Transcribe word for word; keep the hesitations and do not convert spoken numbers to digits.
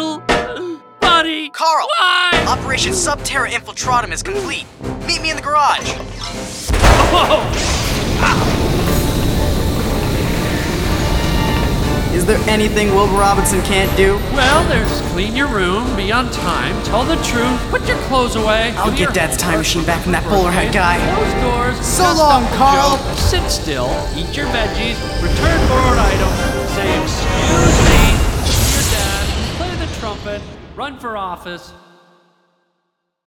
little buddy. Carl! Why? Operation Subterra Infiltratum is complete. Meet me in the garage. Is there anything Wilbur Robinson can't do? Well, there's clean your room, be on time, tell the truth, put your clothes away. I'll do get your Dad's time homework, machine back from that birthday, bowler hat guy. Close doors. So dust long, off the Carl. joke, sit still, eat your veggies, return borrowed item, say excuse me to your dad, play the trumpet, run for office,